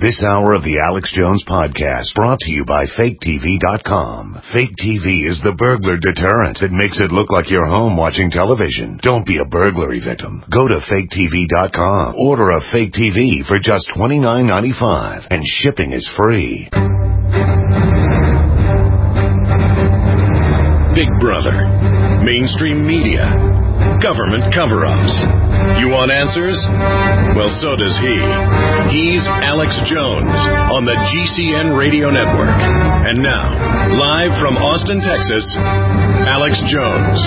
This hour of the Alex Jones Podcast brought to you by FakeTV.com. Fake TV is the burglar deterrent that makes it look like you're home watching television. Don't be a burglary victim. Go to FakeTV.com. Order a fake TV for just $29.95 and shipping is free. Big Brother, mainstream media, government cover-ups. You want answers? Well, so does he. He's Alex Jones on the GCN Radio Network. And now, live from Austin, Texas, Alex Jones.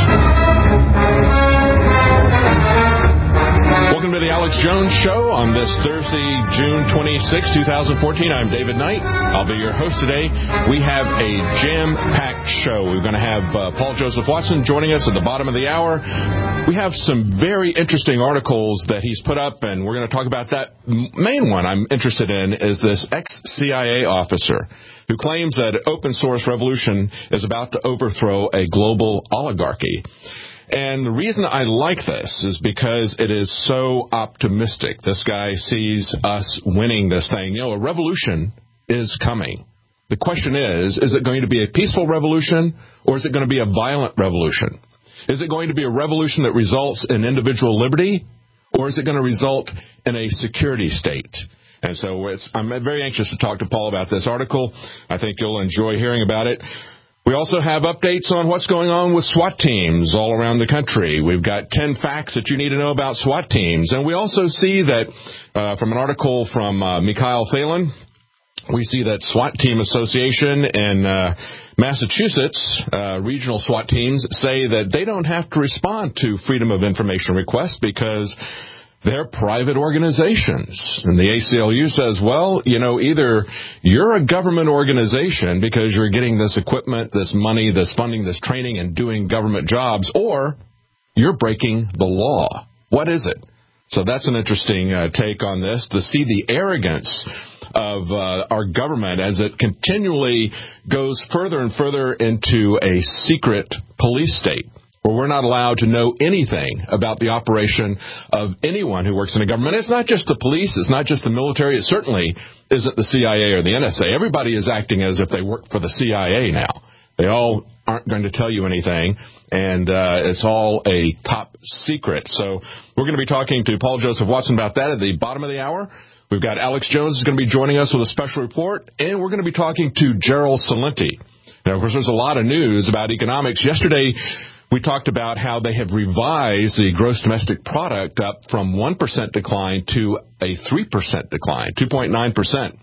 Welcome to the Alex Jones Show on this Thursday, June 26, 2014. I'm David Knight. I'll be your host today. We have a jam-packed show. We're going to have Paul Joseph Watson joining us at the bottom of the hour. We have some very interesting articles that he's put up, and we're going to talk about that. Main one I'm interested in is this ex-CIA officer who claims that open source revolution is about to overthrow a global oligarchy. And the reason I like this is because it is so optimistic. This guy sees us winning this thing. You know, a revolution is coming. The question is it going to be a peaceful revolution or is it going to be a violent revolution? Is it going to be a revolution that results in individual liberty or is it going to result in a security state? And so I'm very anxious to talk to Paul about this article. I think you'll enjoy hearing about it. We also have updates on what's going on with SWAT teams all around the country. We've got 10 facts that you need to know about SWAT teams. And we also see that from an article from Mikhail Thalen, we see that SWAT Team Association in Massachusetts, regional SWAT teams, say that they don't have to respond to Freedom of Information requests because they're private organizations. And the ACLU says, well, you know, either you're a government organization because you're getting this equipment, this money, this funding, this training, and doing government jobs, or you're breaking the law. What is it? So that's an interesting take on this, to see the arrogance of our government as it continually goes further and further into a secret police state, where we're not allowed to know anything about the operation of anyone who works in the government. It's not just the police. It's not just the military. It certainly isn't the CIA or the NSA. Everybody is acting as if they work for the CIA now. They all aren't going to tell you anything, and it's all a top secret. So we're going to be talking to Paul Joseph Watson about that at the bottom of the hour. We've got Alex Jones is going to be joining us with a special report, and we're going to be talking to Gerald Celente. Now, of course, there's a lot of news about economics. Yesterday, we talked about how they have revised the gross domestic product up from 1% decline to a 3% decline, 2.9%.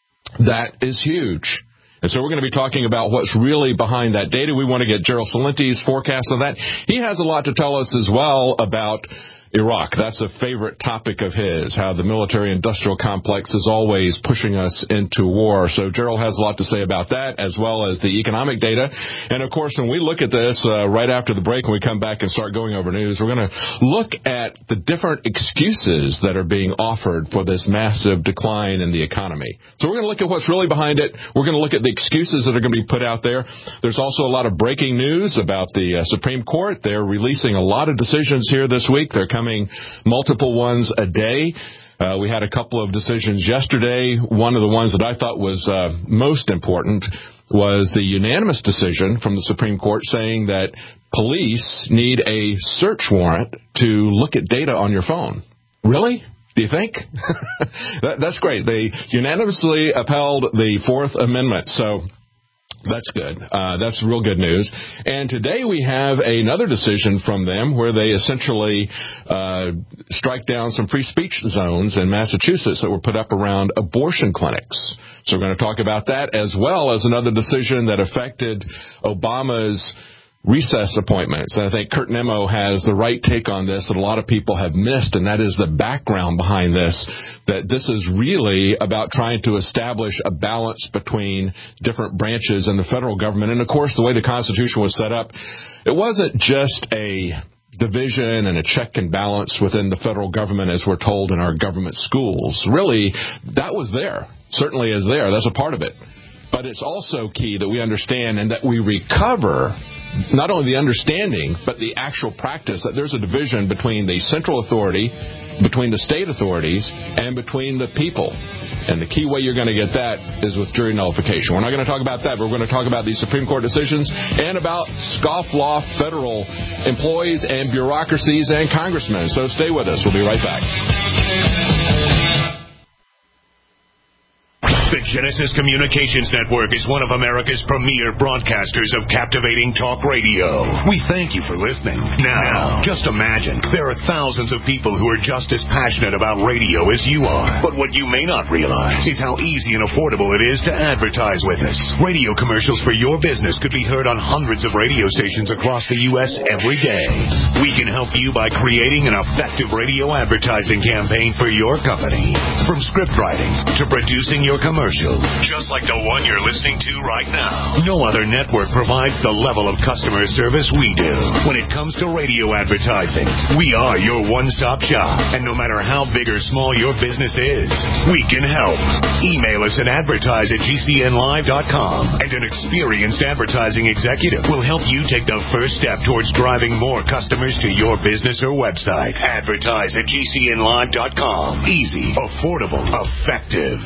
That is huge. And so we're going to be talking about what's really behind that data. We want to get Gerald Celente's forecast on that. He has a lot to tell us as well about Iraq. That's a favorite topic of his, how the military-industrial complex is always pushing us into war. So Gerald has a lot to say about that, as well as the economic data. And, of course, when we look at this right after the break, when we come back and start going over news, we're going to look at the different excuses that are being offered for this massive decline in the economy. So we're going to look at what's really behind it. We're going to look at the excuses that are going to be put out there. There's also a lot of breaking news about the Supreme Court. They're releasing a lot of decisions here this week. They're coming multiple ones a day. We had a couple of decisions yesterday. One of the ones that I thought was most important was the unanimous decision from the Supreme Court saying that police need a search warrant to look at data on your phone. Really? Do you think? That's great. They unanimously upheld the Fourth Amendment. So that's good. That's real good news. And today we have another decision from them where they essentially strike down some free speech zones in Massachusetts that were put up around abortion clinics. So we're going to talk about that, as well as another decision that affected Obama's recess appointments. And I think Kurt Nimmo has the right take on this that a lot of people have missed, and that is the background behind this, that this is really about trying to establish a balance between different branches in the federal government. And, of course, the way the Constitution was set up, it wasn't just a division and a check and balance within the federal government as we're told in our government schools. Really, that was there, certainly is there. That's a part of it. But it's also key that we understand and that we recover not only the understanding, but the actual practice that there's a division between the central authority between the state authorities and between the people. And the key way you're going to get that is with jury nullification. We're not going to talk about that, but we're going to talk about these Supreme Court decisions and about scofflaw federal employees and bureaucracies and congressmen. So stay with us. We'll be right back. The Genesis Communications Network is one of America's premier broadcasters of captivating talk radio. We thank you for listening. Now, just imagine, there are thousands of people who are just as passionate about radio as you are. But what you may not realize is how easy and affordable it is to advertise with us. Radio commercials for your business could be heard on hundreds of radio stations across the U.S. every day. We can help you by creating an effective radio advertising campaign for your company. From script writing to producing your commercial, just like the one you're listening to right now. No other network provides the level of customer service we do. When it comes to radio advertising, we are your one-stop shop. And no matter how big or small your business is, we can help. Email us at advertise@gcnlive.com, and an experienced advertising executive will help you take the first step towards driving more customers to your business or website. Advertise@gcnlive.com. Easy, affordable, effective.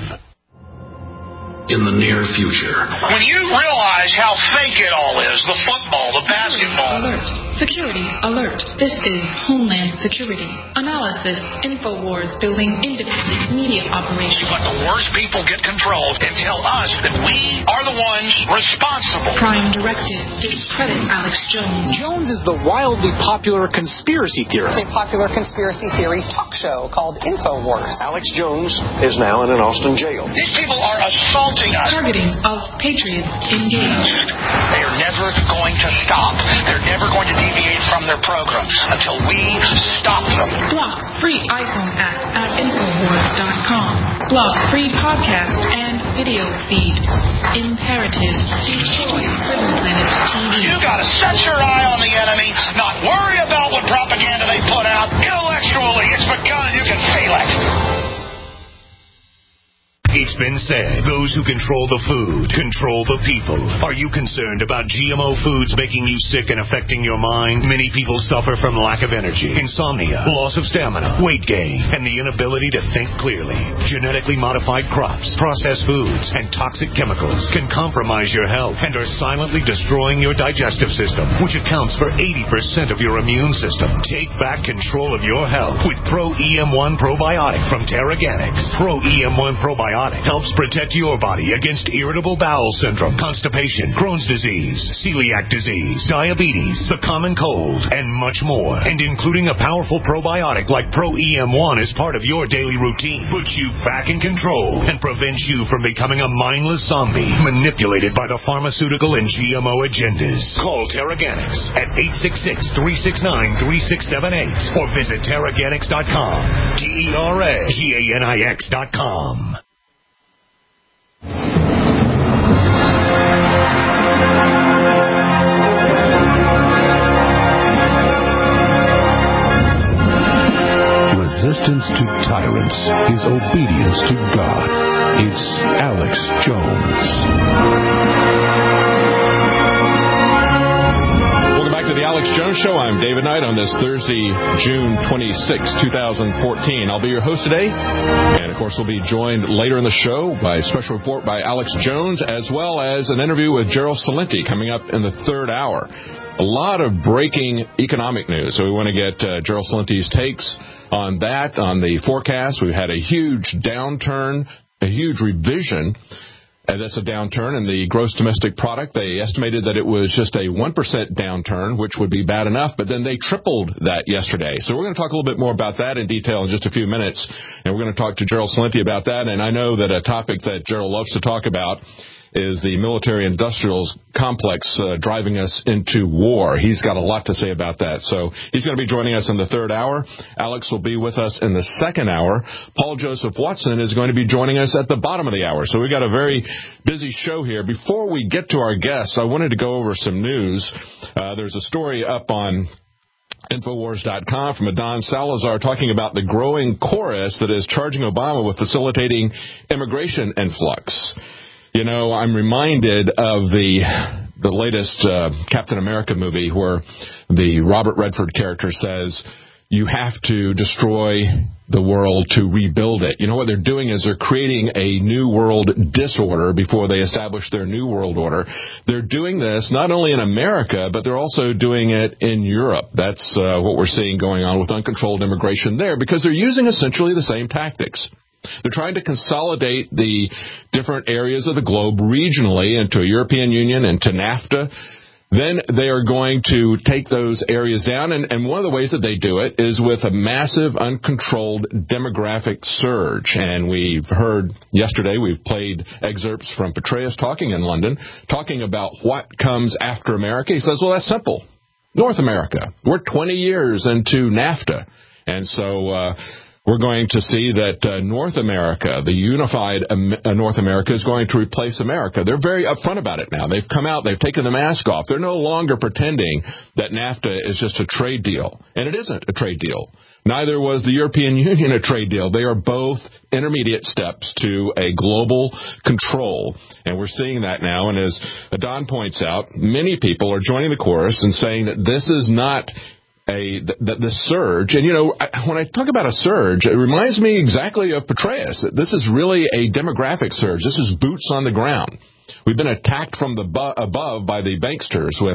In the near future. When you realize how fake it all is, the football, the basketball. Alert. Security alert. This is Homeland Security. Analysis. InfoWars building independent media operation. Let the worst people get control and tell us that we are the ones responsible. Prime Directive. Discredit Alex Jones. Jones is the wildly popular conspiracy theorist. It's a popular conspiracy theory talk show called InfoWars. Alex Jones is now in an Austin jail. These people are assaulting us. Targeting of patriots engaged. They are never going to stop. They're never going to deviate from their program until we stop them. Block free iPhone app at Infowars.com. Block free podcast and video feed. Imperative. Destroy Prison Planet TV. You gotta set your eye on the enemy, not worry about what propaganda they put out. Intellectually, it's begun and you can feel it. It's been said, those who control the food control the people. Are you concerned about GMO foods making you sick and affecting your mind? Many people suffer from lack of energy, insomnia, loss of stamina, weight gain, and the inability to think clearly. Genetically modified crops, processed foods, and toxic chemicals can compromise your health and are silently destroying your digestive system, which accounts for 80% of your immune system. Take back control of your health with Pro EM1 Probiotic from Terraganics. Pro EM1 Probiotic helps protect your body against irritable bowel syndrome, constipation, Crohn's disease, celiac disease, diabetes, the common cold, and much more. And including a powerful probiotic like Pro EM1 as part of your daily routine puts you back in control and prevents you from becoming a mindless zombie manipulated by the pharmaceutical and GMO agendas. Call Terraganics at 866-369-3678 or visit Terraganics.com. Terraganix.com. Resistance to tyrants is obedience to God. It's Alex Jones. Welcome back to the Alex Jones Show. I'm David Knight on this Thursday, June 26, 2014. I'll be your host today. And, of course, we'll be joined later in the show by a special report by Alex Jones, as well as an interview with Gerald Celente coming up in the third hour. A lot of breaking economic news, so we want to get Gerald Celente's takes on that, on the forecast. We've had a huge downturn, a huge revision. That's a downturn in the gross domestic product. They estimated that it was just a 1% downturn, which would be bad enough, but then they tripled that yesterday. So we're going to talk a little bit more about that in detail in just a few minutes, and we're going to talk to Gerald Celente about that. And I know that a topic that Gerald loves to talk about is the military-industrial complex driving us into war. He's got a lot to say about that. So he's going to be joining us in the third hour. Alex will be with us in the second hour. Paul Joseph Watson is going to be joining us at the bottom of the hour. So we've got a very busy show here. Before we get to our guests, I wanted to go over some news. There's a story up on Infowars.com from Adon Salazar talking about the growing chorus that is charging Obama with facilitating immigration influx. You know, I'm reminded of the latest Captain America movie where the Robert Redford character says, you have to destroy the world to rebuild it. You know what they're doing is they're creating a new world disorder before they establish their new world order. They're doing this not only in America, but they're also doing it in Europe. That's what we're seeing going on with uncontrolled immigration there, because they're using essentially the same tactics. They're trying to consolidate the different areas of the globe regionally into a European Union, into NAFTA. Then they are going to take those areas down, and one of the ways that they do it is with a massive, uncontrolled demographic surge. And we've heard yesterday, we've played excerpts from Petraeus talking in London, talking about what comes after America. He says, well, that's simple. North America. We're 20 years into NAFTA. And so we're going to see that North America, the unified North America, is going to replace America. They're very upfront about it now. They've come out, they've taken the mask off. They're no longer pretending that NAFTA is just a trade deal. And it isn't a trade deal. Neither was the European Union a trade deal. They are both intermediate steps to a global control. And we're seeing that now. And as Don points out, many people are joining the chorus and saying that this is not the surge. And, you know, when I talk about a surge, it reminds me exactly of Petraeus. This is really a demographic surge. This is boots on the ground. We've been attacked from the above by the banksters with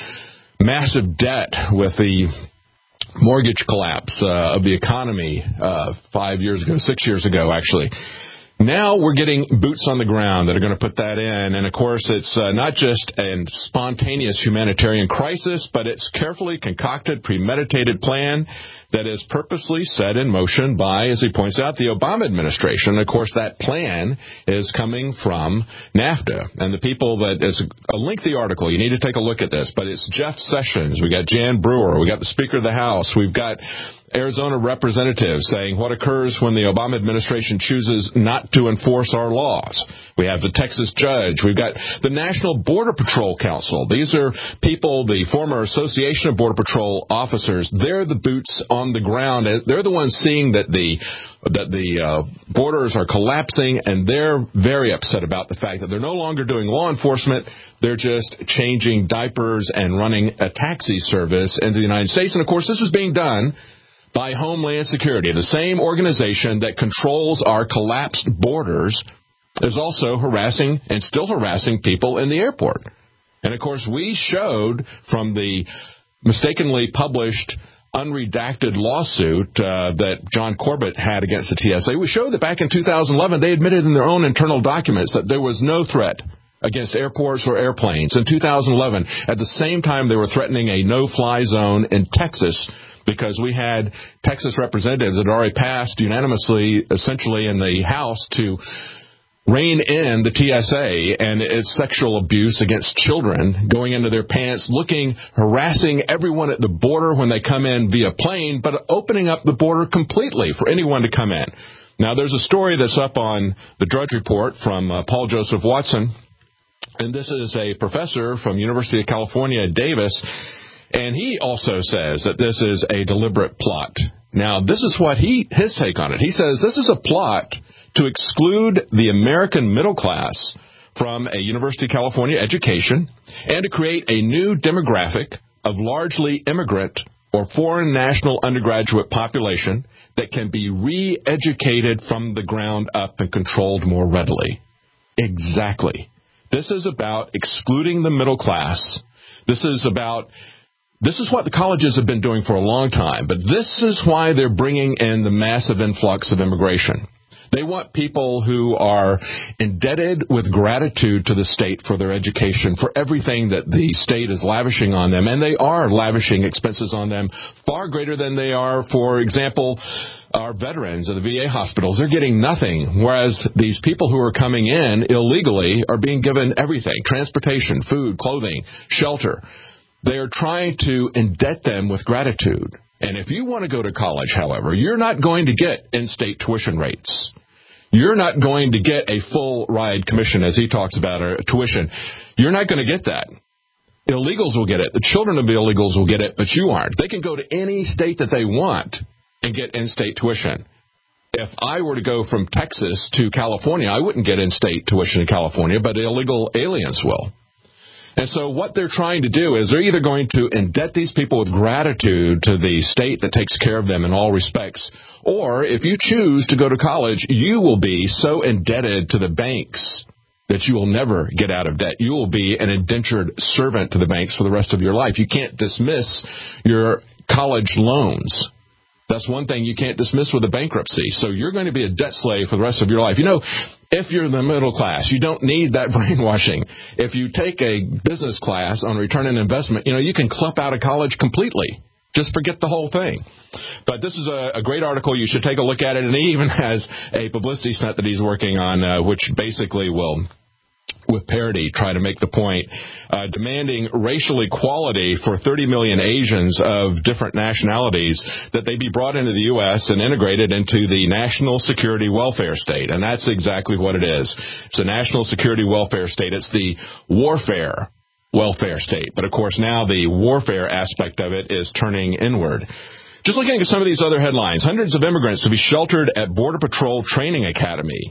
massive debt, with the mortgage collapse of the economy 6 years ago, actually. Now we're getting boots on the ground that are going to put that in. And, of course, it's not just a spontaneous humanitarian crisis, but it's carefully concocted, premeditated plan that is purposely set in motion by, as he points out, the Obama administration. Of course, that plan is coming from NAFTA. And the people that is a lengthy article. You need to take a look at this. But it's Jeff Sessions. We got Jan Brewer. We got the Speaker of the House. We've got Arizona representatives saying what occurs when the Obama administration chooses not to enforce our laws. We have the Texas judge. We've got the National Border Patrol Council. These are people, the former Association of Border Patrol officers. They're the boots on the ground. They're the ones seeing that the borders are collapsing, and they're very upset about the fact that they're no longer doing law enforcement. They're just changing diapers and running a taxi service into the United States. And, of course, this is being done by Homeland Security, the same organization that controls our collapsed borders, is also harassing and still harassing people in the airport. And, of course, we showed from the mistakenly published unredacted lawsuit that John Corbett had against the TSA, we showed that back in 2011 they admitted in their own internal documents that there was no threat against airports or airplanes. In 2011, at the same time they were threatening a no-fly zone in Texas, because we had Texas representatives that had already passed unanimously, essentially in the House, to rein in the TSA and its sexual abuse against children, going into their pants, harassing everyone at the border when they come in via plane, but opening up the border completely for anyone to come in. Now, there's a story that's up on the Drudge Report from Paul Joseph Watson, and this is a professor from University of California at Davis. And he also says that this is a deliberate plot. Now, this is what his take on it. He says this is a plot to exclude the American middle class from a University of California education and to create a new demographic of largely immigrant or foreign national undergraduate population that can be re-educated from the ground up and controlled more readily. Exactly. This is about excluding the middle class. This is what the colleges have been doing for a long time, but this is why they're bringing in the massive influx of immigration. They want people who are indebted with gratitude to the state for their education, for everything that the state is lavishing on them, and they are lavishing expenses on them far greater than they are, for example, our veterans at the VA hospitals. They're getting nothing, whereas these people who are coming in illegally are being given everything: transportation, food, clothing, shelter. They are trying to indebt them with gratitude. And if you want to go to college, however, you're not going to get in-state tuition rates. You're not going to get a full ride commission, as he talks about, or tuition. You're not going to get that. Illegals will get it. The children of the illegals will get it, but you aren't. They can go to any state that they want and get in-state tuition. If I were to go from Texas to California, I wouldn't get in-state tuition in California, but illegal aliens will. And so what they're trying to do is they're either going to indebt these people with gratitude to the state that takes care of them in all respects, or if you choose to go to college, you will be so indebted to the banks that you will never get out of debt. You will be an indentured servant to the banks for the rest of your life. You can't dismiss your college loans. That's one thing you can't dismiss with a bankruptcy. So you're going to be a debt slave for the rest of your life. You know, if you're in the middle class, you don't need that brainwashing. If you take a business class on return on investment, you know, you can clump out of college completely. Just forget the whole thing. But this is a great article. You should take a look at it. And he even has a publicity stunt that he's working on, which basically will, with parody, try to make the point, demanding racial equality for 30 million Asians of different nationalities, that they be brought into the U.S. and integrated into the national security welfare state. And that's exactly what it is. It's a national security welfare state. It's the warfare welfare state. But, of course, now the warfare aspect of it is turning inward. Just looking at some of these other headlines, hundreds of immigrants to be sheltered at Border Patrol Training Academy.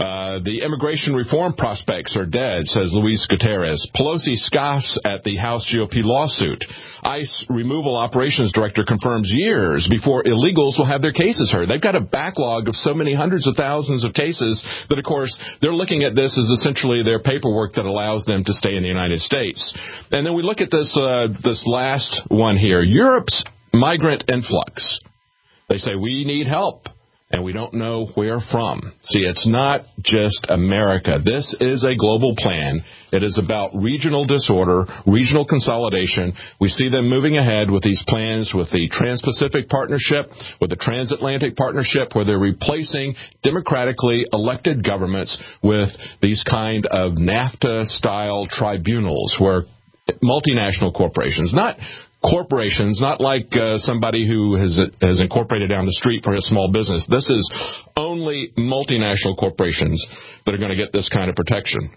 The immigration reform prospects are dead, says Luis Gutierrez. Pelosi scoffs at the House GOP lawsuit. ICE removal operations director confirms years before illegals will have their cases heard. They've got a backlog of so many hundreds of thousands of cases that, of course, they're looking at this as essentially their paperwork that allows them to stay in the United States. And then we look at this last one here, Europe's migrant influx. They say we need help. And we don't know where from. See, it's not just America. This is a global plan. It is about regional disorder, regional consolidation. We see them moving ahead with these plans with the Trans-Pacific Partnership, with the Transatlantic Partnership, where they're replacing democratically elected governments with these kind of NAFTA-style tribunals where multinational corporations, not corporations, not like somebody who has incorporated down the street for a small business. This is only multinational corporations that are going to get this kind of protection.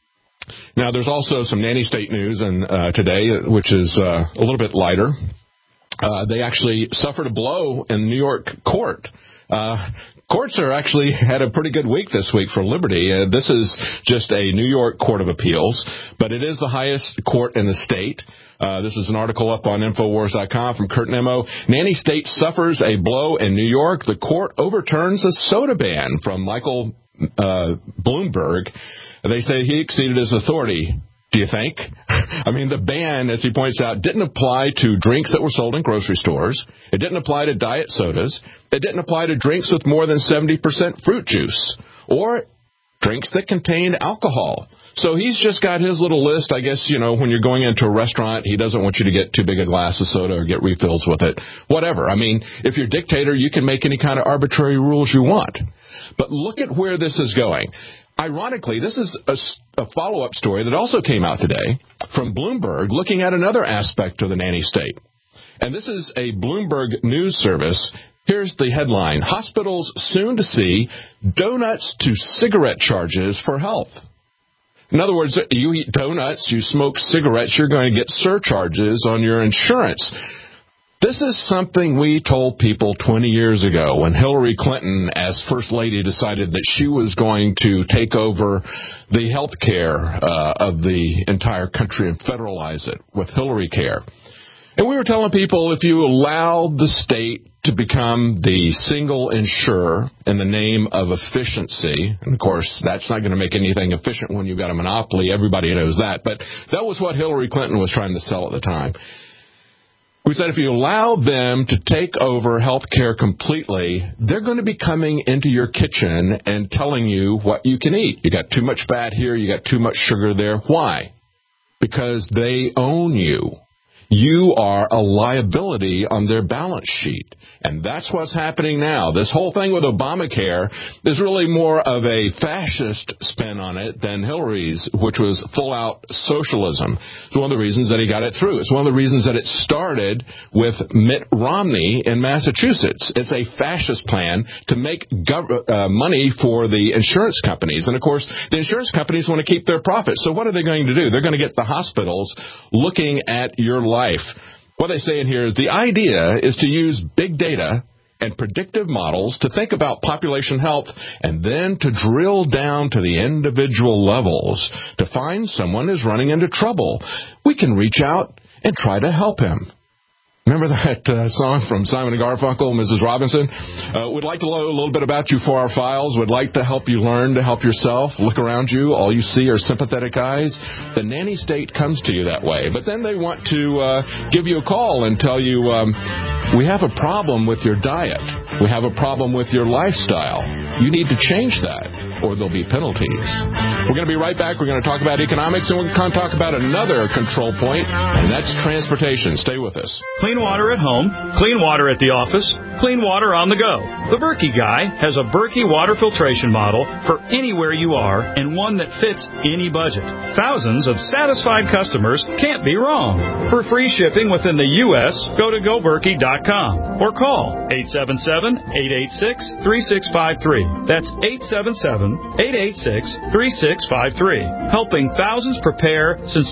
Now, there's also some nanny state news today, which is a little bit lighter. They actually suffered a blow in New York court. Courts are actually had a pretty good week this week for liberty. This is just a New York Court of Appeals, but it is the highest court in the state. This is an article up on Infowars.com from Kurt Nemo. Nanny state suffers a blow in New York. The court overturns a soda ban from Michael Bloomberg. They say he exceeded his authority. Do you think? I mean, the ban, as he points out, didn't apply to drinks that were sold in grocery stores. It didn't apply to diet sodas. It didn't apply to drinks with more than 70% fruit juice or drinks that contained alcohol. So he's just got his little list. I guess, you know, when you're going into a restaurant, he doesn't want you to get too big a glass of soda or get refills with it. Whatever. I mean, if you're a dictator, you can make any kind of arbitrary rules you want. But look at where this is going. Ironically, this is a follow-up story that also came out today from Bloomberg looking at another aspect of the nanny state. And this is a Bloomberg news service. Here's the headline: Hospitals soon to see donuts to cigarette charges for health. In other words, you eat donuts, you smoke cigarettes, you're going to get surcharges on your insurance. This is something we told people 20 years ago when Hillary Clinton, as First Lady, decided that she was going to take over the health care of the entire country and federalize it with Hillary Care. And we were telling people if you allow the state to become the single insurer in the name of efficiency, and of course that's not going to make anything efficient when you've got a monopoly, everybody knows that, but that was what Hillary Clinton was trying to sell at the time. We said if you allow them to take over health care completely, they're going to be coming into your kitchen and telling you what you can eat. You got too much fat here, you got too much sugar there. Why? Because they own you. You are a liability on their balance sheet. And that's what's happening now. This whole thing with Obamacare is really more of a fascist spin on it than Hillary's, which was full-out socialism. It's one of the reasons that he got it through. It's one of the reasons that it started with Mitt Romney in Massachusetts. It's a fascist plan to make money for the insurance companies. And, of course, the insurance companies want to keep their profits. So what are they going to do? They're going to get the hospitals looking at your life. What they say in here is the idea is to use big data and predictive models to think about population health and then to drill down to the individual levels to find someone who's running into trouble. We can reach out and try to help him. Remember that song from Simon & Garfunkel, Mrs. Robinson? Would like to know a little bit about you for our files. Would like to help you learn to help yourself. Look around you. All you see are sympathetic eyes. The nanny state comes to you that way. But then they want to give you a call and tell you, we have a problem with your diet. We have a problem with your lifestyle. You need to change that, or there'll be penalties. We're going to be right back. We're going to talk about economics, and we're going to talk about another control point, and that's transportation. Stay with us. Clean water at home, clean water at the office, clean water on the go. The Berkey Guy has a Berkey water filtration model for anywhere you are and one that fits any budget. Thousands of satisfied customers can't be wrong. For free shipping within the U.S., go to goberkey.com or call 877-886-3653. That's 877-886-3653. Helping thousands prepare since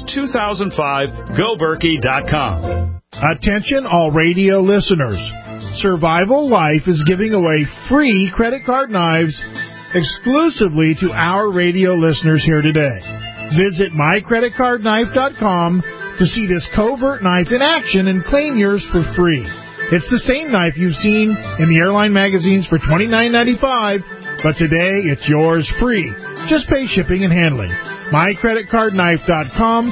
2005, goberkey.com. Attention all radio listeners. Survival Life is giving away free credit card knives exclusively to our radio listeners here today. Visit mycreditcardknife.com to see this covert knife in action and claim yours for free. It's the same knife you've seen in the airline magazines for $29.95, but today it's yours free. Just pay shipping and handling. mycreditcardknife.com,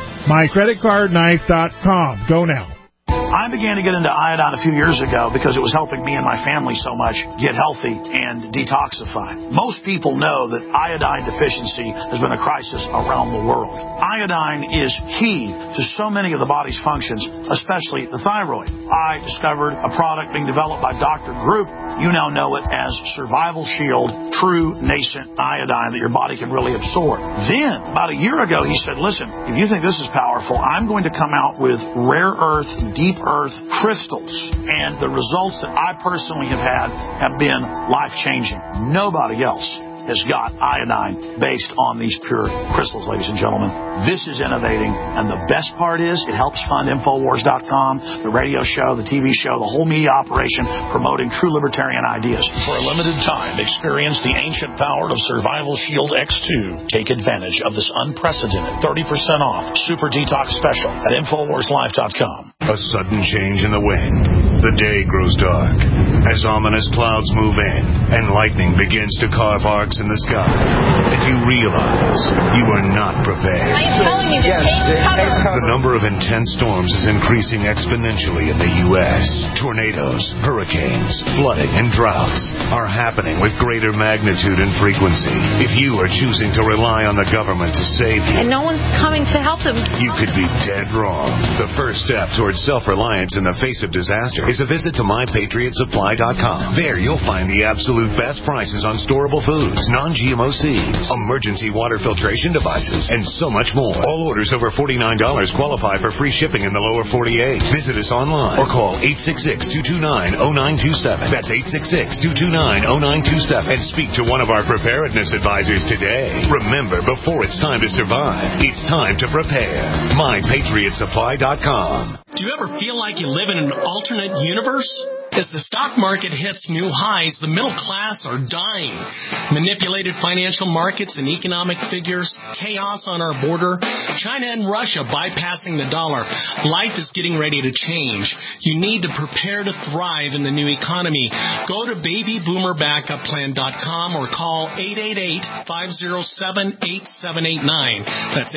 mycreditcardknife.com. Go now. I began to get into iodine a few years ago because it was helping me and my family so much get healthy and detoxify. Most people know that iodine deficiency has been a crisis around the world. Iodine is key to so many of the body's functions, especially the thyroid. I discovered a product being developed by Dr. Group. You now know it as Survival Shield True Nascent Iodine that your body can really absorb. Then, about a year ago, he said, listen, if you think this is powerful, I'm going to come out with rare earth, deep earth crystals, and the results that I personally have had have been life-changing. Nobody else has got iodine based on these pure crystals, ladies and gentlemen. This is innovating, and the best part is it helps fund Infowars.com, the radio show, the TV show, the whole media operation promoting true libertarian ideas. For a limited time, experience the ancient power of Survival Shield X2. Take advantage of this unprecedented 30% off Super Detox special at InfoWarsLive.com. A sudden change in the wind. The day grows dark as ominous clouds move in and lightning begins to carve arcs in the sky. And you realize you are not prepared. I am telling you to take cover. The number of intense storms is increasing exponentially in the U.S. Tornadoes, hurricanes, flooding, and droughts are happening with greater magnitude and frequency. If you are choosing to rely on the government to save you, and no one's coming to help them, you could be dead wrong. The first step towards self-reliance in the face of disaster is a visit to MyPatriotSupply.com. There you'll find the absolute best prices on storable foods, non-GMO seeds, emergency water filtration devices, and so much more. All orders over $49 qualify for free shipping in the lower 48. Visit us online or call 866-229-0927. That's 866-229-0927 and speak to one of our preparedness advisors today. Remember, before it's time to survive, it's time to prepare. MyPatriotSupply.com. Do you ever feel like you live in an alternate universe? As the stock market hits new highs, the middle class are dying. Manipulated financial markets and economic figures, chaos on our border, China and Russia bypassing the dollar. Life is getting ready to change. You need to prepare to thrive in the new economy. Go to babyboomerbackupPlan.com or call 888-507-8789. That's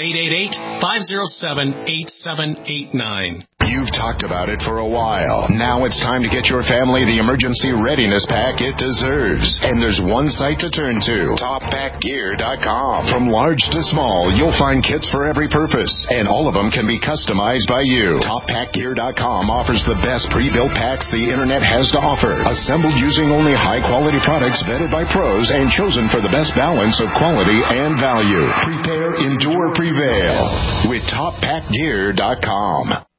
888-507-8789. You've talked about it for a while. Now it's time to get your family the emergency readiness pack it deserves. And there's one site to turn to, TopPackGear.com. From large to small, you'll find kits for every purpose, and all of them can be customized by you. TopPackGear.com offers the best pre-built packs the internet has to offer, assembled using only high-quality products vetted by pros and chosen for the best balance of quality and value. Prepare, endure, prevail with TopPackGear.com.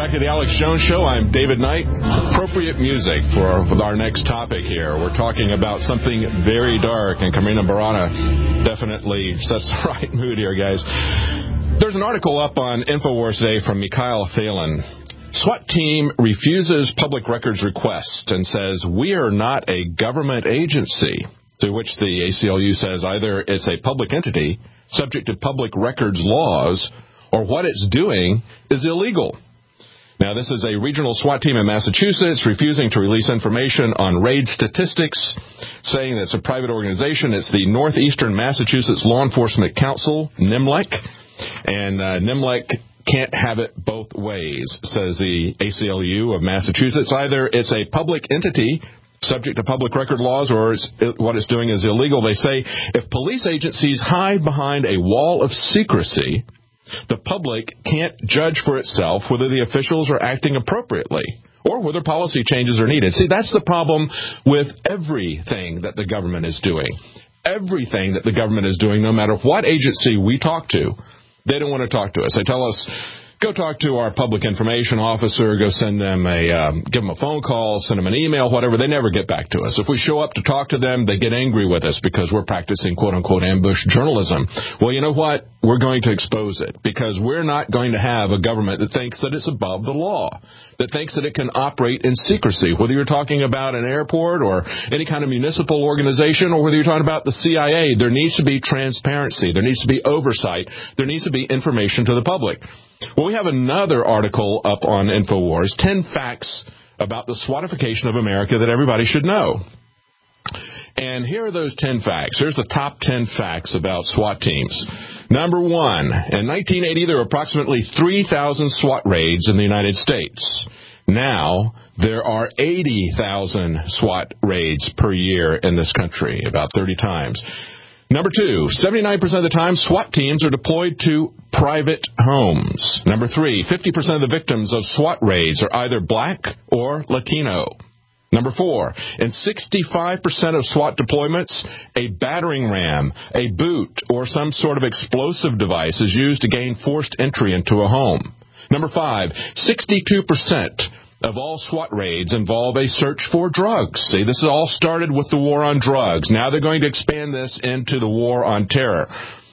back to the Alex Jones Show. I'm David Knight. Appropriate music for our next topic here. We're talking about something very dark, and Carmina Burana definitely sets the right mood here, guys. There's an article up on InfoWars today from Mikhail Thelen. SWAT team refuses public records request and says, we are not a government agency, to which the ACLU says either it's a public entity subject to public records laws or what it's doing is illegal. Now, this is a regional SWAT team in Massachusetts refusing to release information on raid statistics, saying that it's a private organization. It's the Northeastern Massachusetts Law Enforcement Council, NIMLEC, and NIMLEC can't have it both ways, says the ACLU of Massachusetts. Either it's a public entity subject to public record laws or what it's doing is illegal. They say if police agencies hide behind a wall of secrecy, the public can't judge for itself whether the officials are acting appropriately or whether policy changes are needed. See, that's the problem with everything that the government is doing. Everything that the government is doing, no matter what agency we talk to, they don't want to talk to us. They tell us, go talk to our public information officer, go send them give them a phone call, send them an email, whatever. They never get back to us. If we show up to talk to them, they get angry with us because we're practicing quote-unquote ambush journalism. Well, you know what? We're going to expose it because we're not going to have a government that thinks that it's above the law, that thinks that it can operate in secrecy, whether you're talking about an airport or any kind of municipal organization or whether you're talking about the CIA. There needs to be transparency. There needs to be oversight. There needs to be information to the public. Well, we have another article up on InfoWars, 10 facts about the SWATification of America that everybody should know. And here are those 10 facts. Here's the top 10 facts about SWAT teams. Number one, in 1980, there were approximately 3,000 SWAT raids in the United States. Now, there are 80,000 SWAT raids per year in this country, about 30 times. Number two, 79% of the time, SWAT teams are deployed to private homes. Number three, 50% of the victims of SWAT raids are either black or Latino. Number four, in 65% of SWAT deployments, a battering ram, a boot, or some sort of explosive device is used to gain forced entry into a home. Number five, 62% of all SWAT raids involve a search for drugs. See, this all started with the war on drugs. Now they're going to expand this into the war on terror.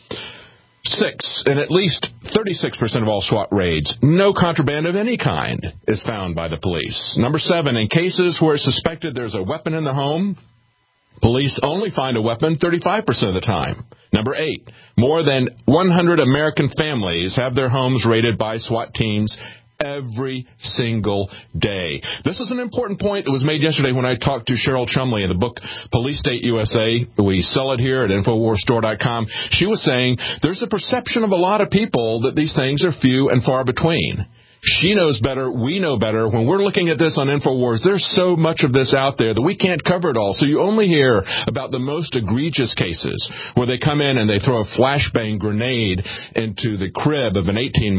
6, in at least 36% of all SWAT raids, no contraband of any kind is found by the police. Number 7, in cases where it's suspected there's a weapon in the home, police only find a weapon 35% of the time. Number 8, more than 100 American families have their homes raided by SWAT teams every single day. This is an important point that was made yesterday when I talked to Cheryl Chumley in the book Police State USA. We sell it here at InfoWarsStore.com. She was saying there's a perception of a lot of people that these things are few and far between. She knows better. We know better. When we're looking at this on InfoWars, there's so much of this out there that we can't cover it all. So you only hear about the most egregious cases where they come in and they throw a flashbang grenade into the crib of an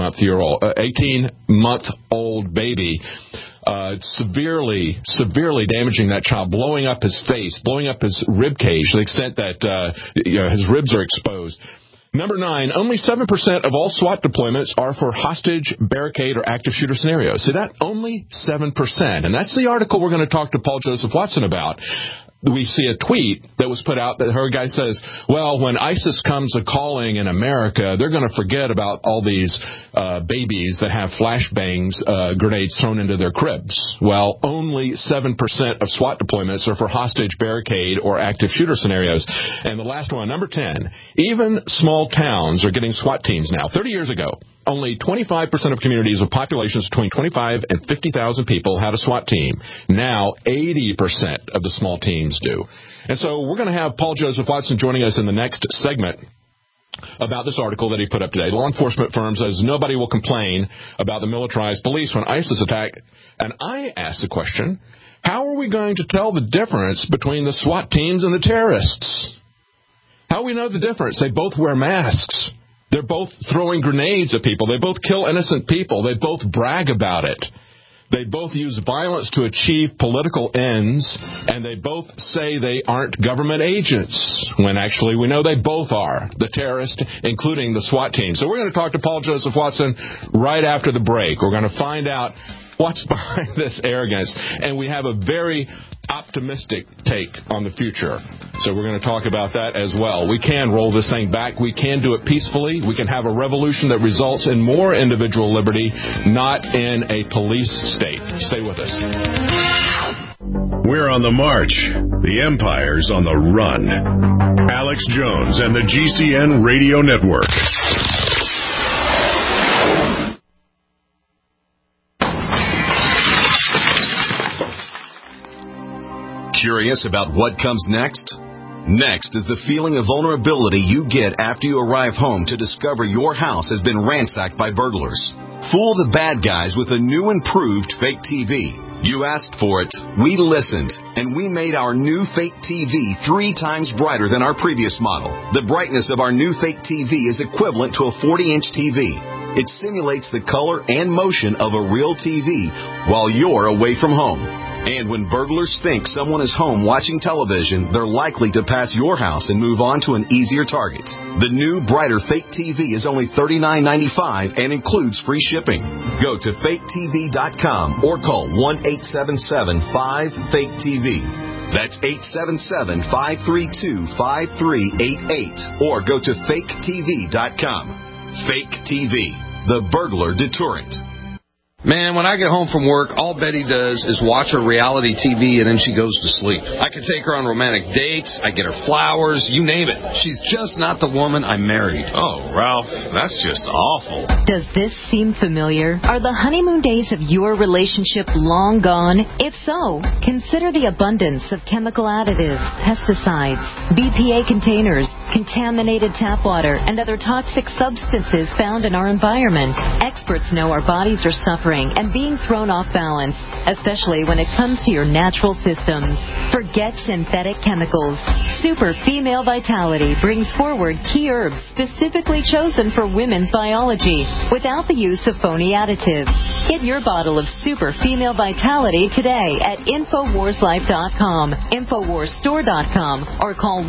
18-month-old baby, severely damaging that child, blowing up his face, blowing up his rib cage to the extent that his ribs are exposed. Number 9, only 7% of all SWAT deployments are for hostage, barricade, or active shooter scenarios. See that? Only 7%. And that's the article we're going to talk to Paul Joseph Watson about. We see a tweet that was put out that her guy says, well, when ISIS comes a-calling in America, they're going to forget about all these babies that have flashbangs, grenades thrown into their cribs. Well, only 7% of SWAT deployments are for hostage, barricade, or active shooter scenarios. And the last one, number 10, even small towns are getting SWAT teams now. 30 years ago, only 25% of communities with populations between 25 and 50,000 people had a SWAT team. Now, 80% of the small teams do. And so we're going to have Paul Joseph Watson joining us in the next segment about this article that he put up today. Law enforcement firm says nobody will complain about the militarized police when ISIS attack. And I ask the question, how are we going to tell the difference between the SWAT teams and the terrorists? How do we know the difference? They both wear masks. They're both throwing grenades at people. They both kill innocent people. They both brag about it. They both use violence to achieve political ends, and they both say they aren't government agents, when actually we know they both are, the terrorists, including the SWAT team. So we're going to talk to Paul Joseph Watson right after the break. We're going to find out what's behind this arrogance, and we have a very optimistic take on the future. So we're going to talk about that as well. We can roll this thing back. We can do it peacefully. We can have a revolution that results in more individual liberty, not in a police state. Stay with us. We're on the march. The empire's on the run. Alex Jones and the GCN Radio Network. Curious about what comes next? Next is the feeling of vulnerability you get after you arrive home to discover your house has been ransacked by burglars. Fool the bad guys with a new improved fake TV. You asked for it, we listened, and we made our new fake TV 3 times brighter than our previous model. The brightness of our new fake TV is equivalent to a 40-inch TV. It simulates the color and motion of a real TV while you're away from home. And when burglars think someone is home watching television, they're likely to pass your house and move on to an easier target. The new, brighter fake TV is only $39.95 and includes free shipping. Go to faketv.com or call 1-877-5-FAKE-TV. That's 877-532-5388. Or go to faketv.com. Fake TV, the burglar deterrent. Man, when I get home from work, all Betty does is watch her reality TV and then she goes to sleep. I can take her on romantic dates, I get her flowers, you name it. She's just not the woman I married. Oh, Ralph, that's just awful. Does this seem familiar? Are the honeymoon days of your relationship long gone? If so, consider the abundance of chemical additives, pesticides, BPA containers, contaminated tap water, and other toxic substances found in our environment. Experts know our bodies are suffering and being thrown off balance, especially when it comes to your natural systems. Forget synthetic chemicals. Super Female Vitality brings forward key herbs specifically chosen for women's biology without the use of phony additives. Get your bottle of Super Female Vitality today at InfoWarsLife.com, InfoWarsStore.com, or call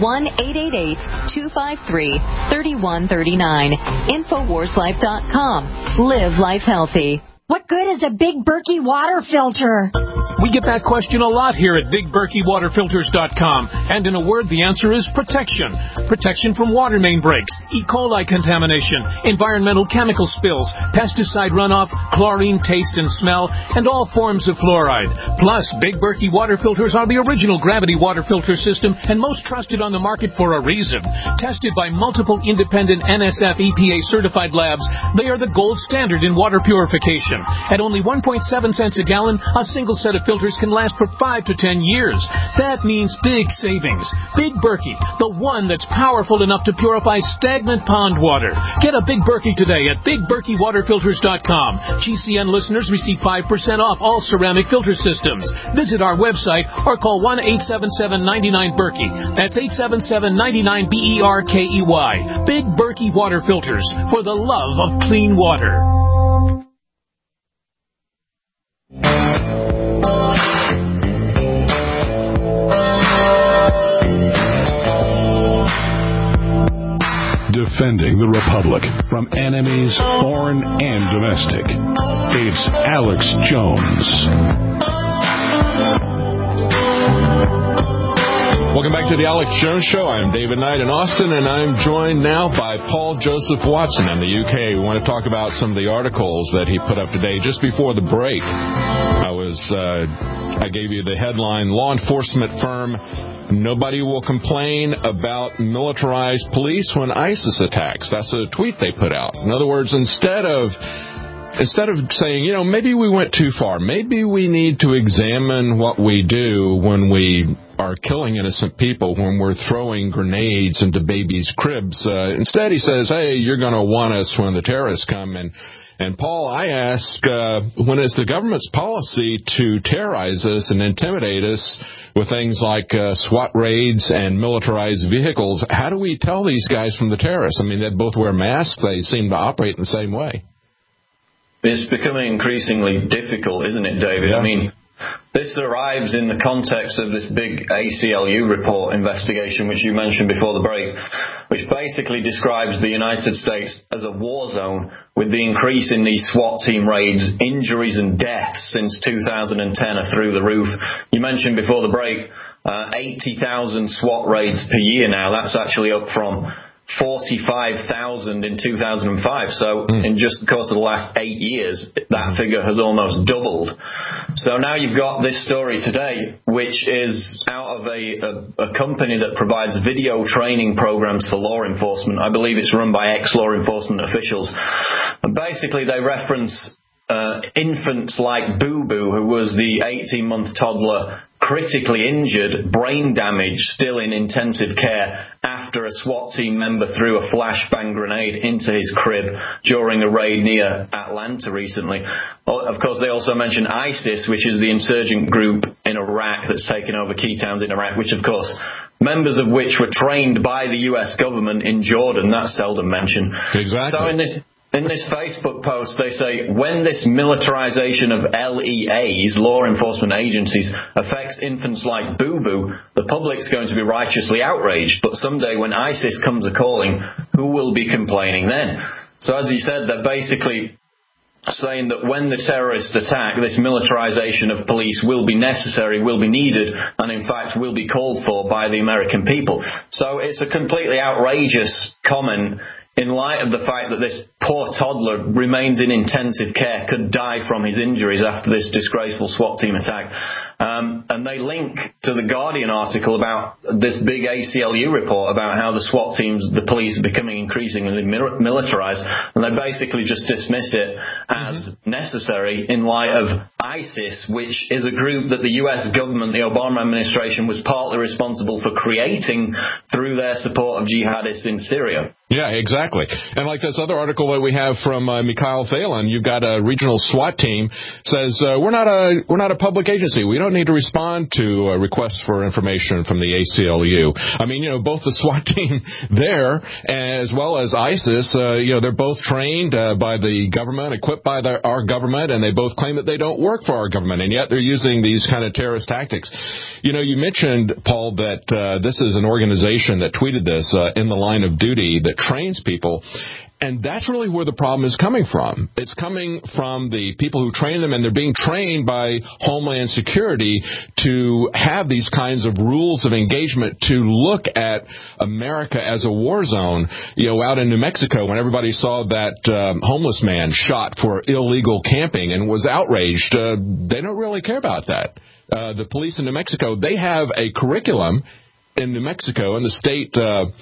1-888-253-3139. InfoWarsLife.com. Live life healthy. What good is a Big Berkey water filter? We get that question a lot here at BigBerkeyWaterFilters.com. And in a word, the answer is protection. Protection from water main breaks, E. coli contamination, environmental chemical spills, pesticide runoff, chlorine taste and smell, and all forms of fluoride. Plus, Big Berkey water filters are the original gravity water filter system and most trusted on the market for a reason. Tested by multiple independent NSF EPA certified labs, they are the gold standard in water purification. At only 1.7 cents a gallon, a single set of filters can last for 5 to 10 years. That means big savings. Big Berkey, the one that's powerful enough to purify stagnant pond water. Get a Big Berkey today at BigBerkeyWaterFilters.com. GCN listeners receive 5% off all ceramic filter systems. Visit our website or call 1-877-99-BERKEY. That's 877-99-BERKEY. Big Berkey Water Filters, for the love of clean water. Defending the Republic from enemies, foreign and domestic. It's Alex Jones. Welcome back to the Alex Jones Show. I'm David Knight in Austin, and I'm joined now by Paul Joseph Watson in the UK. We want to talk about some of the articles that he put up today. Just before the break, I gave you the headline, Law Enforcement Firm, Nobody will complain about militarized police when ISIS attacks. That's a tweet they put out. In other words, instead of saying, maybe we went too far, maybe we need to examine what we do when we are killing innocent people, when we're throwing grenades into babies' cribs. Instead, he says, hey, you're going to want us when the terrorists come. And Paul, I ask, when it's the government's policy to terrorize us and intimidate us with things like SWAT raids and militarized vehicles, how do we tell these guys from the terrorists? I mean, they both wear masks. They seem to operate in the same way. it's becoming increasingly difficult, isn't it, David? Yeah. I mean, this arrives in the context of this big ACLU report investigation, which you mentioned before the break, which basically describes the United States as a war zone with the increase in these SWAT team raids. Injuries and deaths since 2010 are through the roof. You mentioned before the break 80,000 SWAT raids per year now. That's actually up from 45,000 in 2005. So in just the course of the last 8 years, that figure has almost doubled. So now you've got this story today, which is out of a company that provides video training programs for law enforcement. I believe it's run by ex-law enforcement officials. And basically they reference infants like Boo Boo, who was the 18-month toddler critically injured, brain damage, still in intensive care after a SWAT team member threw a flashbang grenade into his crib during a raid near Atlanta recently. Of course, they also mention ISIS, which is the insurgent group in Iraq that's taken over key towns in Iraq, which, of course, members of which were trained by the U.S. government in Jordan. That's seldom mentioned. Exactly. So in this Facebook post, they say, when this militarization of LEAs, law enforcement agencies, affects infants like Boo Boo, the public's going to be righteously outraged. But someday when ISIS comes a-calling, who will be complaining then? So as he said, they're basically saying that when the terrorists attack, this militarization of police will be necessary, will be needed, and in fact will be called for by the American people. So it's a completely outrageous comment in light of the fact that this poor toddler remains in intensive care, could die from his injuries after this disgraceful SWAT team attack. And they link to the Guardian article about this big ACLU report about how the SWAT teams, the police, are becoming increasingly militarized. And they basically just dismissed it as necessary in light of ISIS, which is a group that the U.S. government, the Obama administration, was partly responsible for creating through their support of jihadists in Syria. Yeah, exactly. And like this other article that we have from Mikhail Phelan, you've got a regional SWAT team says we're not a public agency. We don't need to respond to requests for information from the ACLU. I mean, both the SWAT team there as well as ISIS, they're both trained by the government, equipped by our government, and they both claim that they don't work for our government, and yet they're using these kind of terrorist tactics. You mentioned, Paul, that this is an organization that tweeted this in the line of duty that trains people. And that's really where the problem is coming from. It's coming from the people who train them, and they're being trained by Homeland Security to have these kinds of rules of engagement, to look at America as a war zone. Out in New Mexico, when everybody saw that homeless man shot for illegal camping and was outraged, they don't really care about that. The police in New Mexico, they have a curriculum in New Mexico, in the state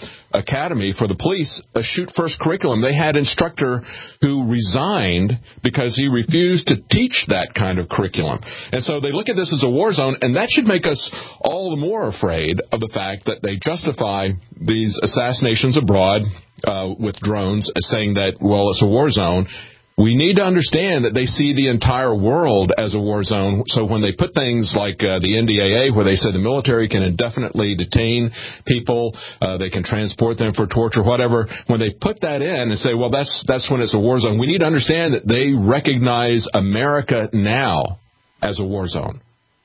academy for the police, a shoot first curriculum. They had an instructor who resigned because he refused to teach that kind of curriculum. And so they look at this as a war zone, and that should make us all the more afraid of the fact that they justify these assassinations abroad with drones, saying that, well, it's a war zone. We need to understand that they see the entire world as a war zone. So when they put things like the NDAA, where they say the military can indefinitely detain people, they can transport them for torture, whatever, when they put that in and say, well, that's when it's a war zone, we need to understand that they recognize America now as a war zone.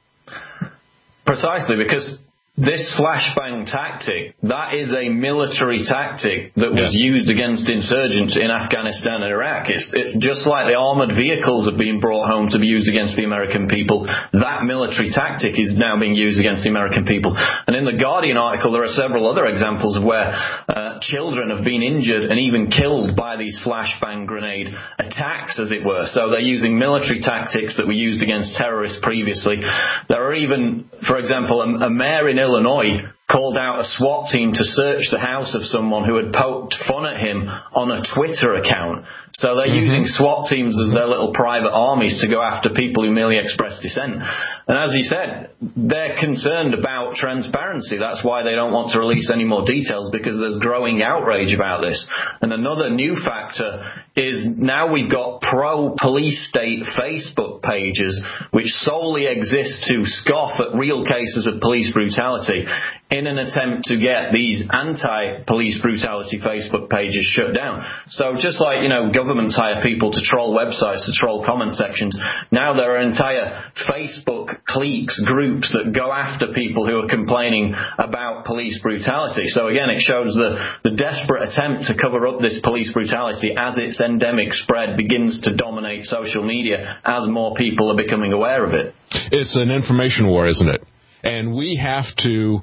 Precisely, because this flashbang tactic, that is a military tactic that was used against insurgents in Afghanistan and Iraq. It's just like the armored vehicles have been brought home to be used against the American people. That military tactic is now being used against the American people. And in the Guardian article, there are several other examples of where children have been injured and even killed by these flashbang grenade attacks, as it were. So they're using military tactics that were used against terrorists previously. There are even, for example, a mayor in Illinois called out a SWAT team to search the house of someone who had poked fun at him on a Twitter account. So they're using SWAT teams as their little private armies to go after people who merely express dissent. And as he said, they're concerned about transparency. That's why they don't want to release any more details, because there's growing outrage about this. And another new factor is now we've got pro-police state Facebook pages which solely exist to scoff at real cases of police brutality. in an attempt to get these anti-police brutality Facebook pages shut down. So just like, governments hire people to troll websites, to troll comment sections, now there are entire Facebook cliques, groups that go after people who are complaining about police brutality. So again, it shows the desperate attempt to cover up this police brutality as its endemic spread begins to dominate social media as more people are becoming aware of it. It's an information war, isn't it? And we have to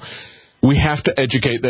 educate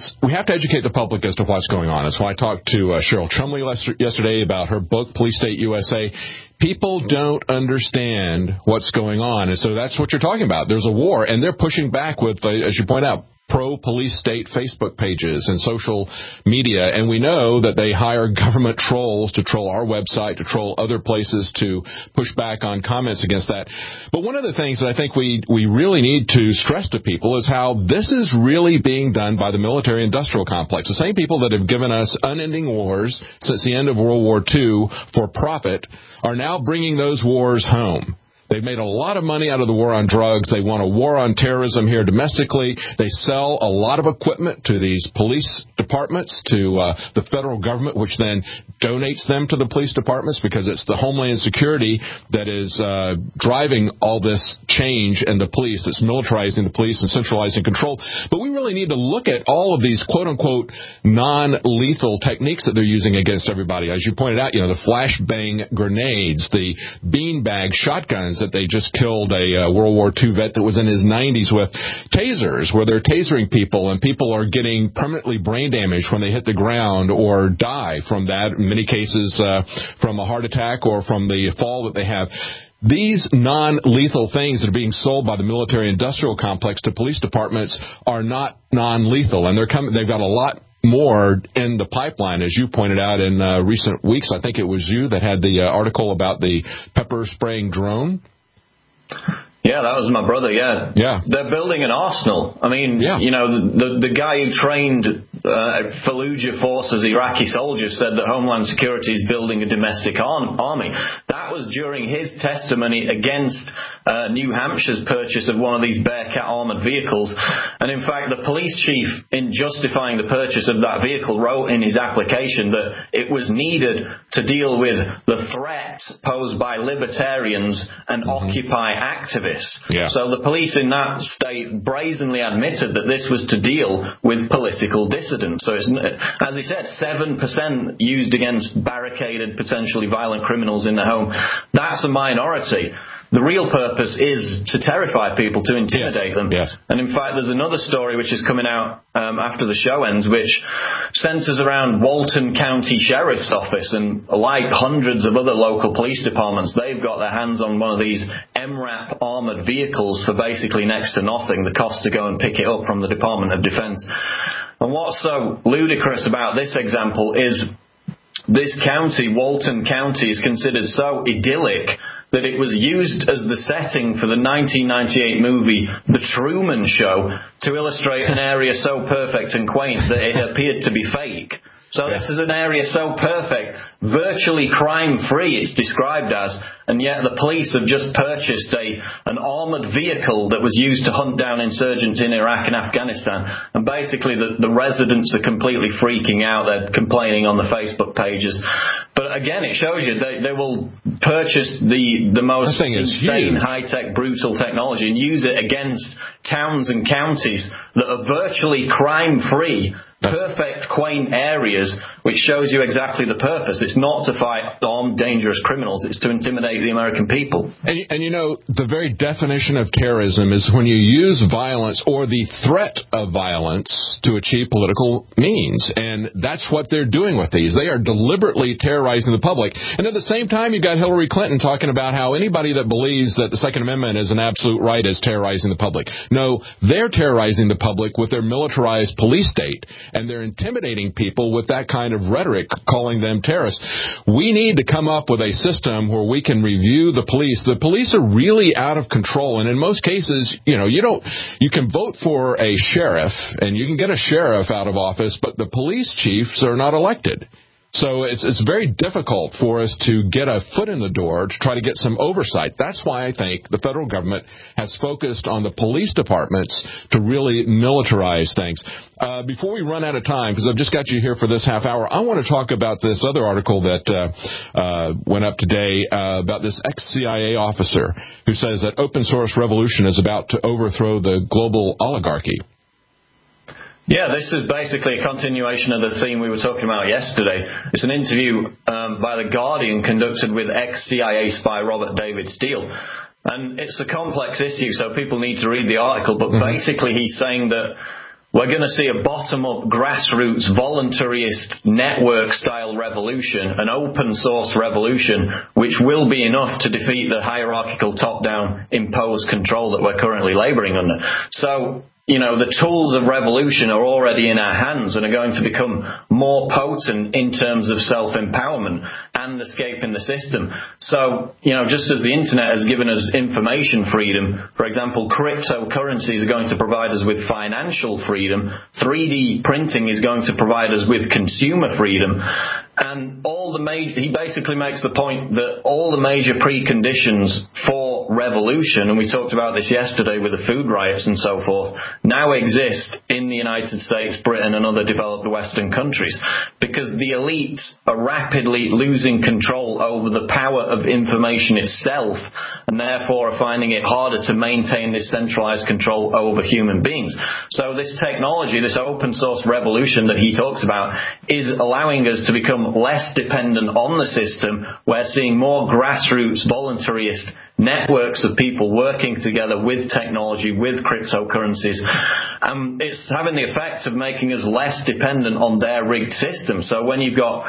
the public as to what's going on. That's why I talked to Cheryl Chumley yesterday about her book, Police State USA. People don't understand what's going on, and so that's what you're talking about. There's a war, and they're pushing back with, as you point out, pro-police state Facebook pages and social media, and we know that they hire government trolls to troll our website, to troll other places, to push back on comments against that. But one of the things that I think we really need to stress to people is how this is really being done by the military-industrial complex. The same people that have given us unending wars since the end of World War II for profit are now bringing those wars home. They've made a lot of money out of the war on drugs. They want a war on terrorism here domestically. They sell a lot of equipment to these police departments, to the federal government, which then donates them to the police departments, because it's the Homeland Security that is driving all this change in the police. It's militarizing the police and centralizing control. But we really need to look at all of these quote-unquote non-lethal techniques that they're using against everybody. As you pointed out, the flashbang grenades, the beanbag shotguns that they just killed a World War II vet that was in his 90s with, tasers, where they're tasering people, and people are getting permanently brain damage when they hit the ground or die from that, in many cases from a heart attack or from the fall that they have. These non-lethal things that are being sold by the military-industrial complex to police departments are not non-lethal, and they've got a lot more in the pipeline, as you pointed out in recent weeks. I think it was you that had the article about the pepper spraying drone. Yeah, that was my brother, yeah. They're building an arsenal. I mean, the guy who trained Fallujah forces, Iraqi soldiers, said that Homeland Security is building a domestic army. That was during his testimony against New Hampshire's purchase of one of these Bearcat armored vehicles. And in fact, the police chief, in justifying the purchase of that vehicle, wrote in his application that it was needed to deal with the threat posed by libertarians and Occupy activists. So the police in that state brazenly admitted that this was to deal with political dissidents. So it's, as he said, 7% used against barricaded, potentially violent criminals in the home. That's a minority. The real purpose is to terrify people, to intimidate them. And in fact, there's another story which is coming out after the show ends, which centers around Walton County Sheriff's Office. And like hundreds of other local police departments, they've got their hands on one of these MRAP armored vehicles for basically next to nothing. The cost to go and pick it up from the Department of Defense. And what's so ludicrous about this example is this county, Walton County, is considered so idyllic that it was used as the setting for the 1998 movie The Truman Show to illustrate an area so perfect and quaint that it appeared to be fake. So this is an area so perfect, virtually crime-free, it's described as, and yet the police have just purchased an armoured vehicle that was used to hunt down insurgents in Iraq and Afghanistan. And basically the residents are completely freaking out. They're complaining on the Facebook pages. But again, it shows you they will purchase the most insane, high-tech, brutal technology and use it against towns and counties that are virtually crime-free. Perfect, quaint areas, which shows you exactly the purpose. It's not to fight armed, dangerous criminals. It's to intimidate the American people. And the very definition of terrorism is when you use violence or the threat of violence to achieve political means. And that's what they're doing with these. They are deliberately terrorizing the public. And at the same time, you've got Hillary Clinton talking about how anybody that believes that the Second Amendment is an absolute right is terrorizing the public. No, they're terrorizing the public with their militarized police state. And they're intimidating people with that kind of rhetoric, calling them terrorists. We need to come up with a system where we can review the police. The police are really out of control, and in most cases, you can vote for a sheriff, and you can get a sheriff out of office, but the police chiefs are not elected. So it's very difficult for us to get a foot in the door to try to get some oversight. That's why I think the federal government has focused on the police departments to really militarize things. Before we run out of time, because I've just got you here for this half hour, I want to talk about this other article that went up today about this ex-CIA officer who says that open source revolution is about to overthrow the global oligarchy. Yeah, this is basically a continuation of the theme we were talking about yesterday. It's an interview by The Guardian conducted with ex-CIA spy Robert David Steele. And it's a complex issue, so people need to read the article. But basically he's saying that we're going to see a bottom-up, grassroots, voluntarist, network-style revolution, an open-source revolution, which will be enough to defeat the hierarchical top-down imposed control that we're currently laboring under. So, the tools of revolution are already in our hands and are going to become more potent in terms of self-empowerment and escaping the system. So, just as the internet has given us information freedom, for example, cryptocurrencies are going to provide us with financial freedom, 3D printing is going to provide us with consumer freedom, and he basically makes the point that all the major preconditions for revolution, and we talked about this yesterday with the food riots and so forth, now exist in the United States, Britain and other developed Western countries, because the elites are rapidly losing control over the power of information itself, and therefore are finding it harder to maintain this centralized control over human beings. So this technology, this open source revolution that he talks about, is allowing us to become less dependent on the system. We're seeing more grassroots, voluntarist networks of people working together with technology, with cryptocurrencies. It's having the effect of making us less dependent on their rigged system. So when you've got,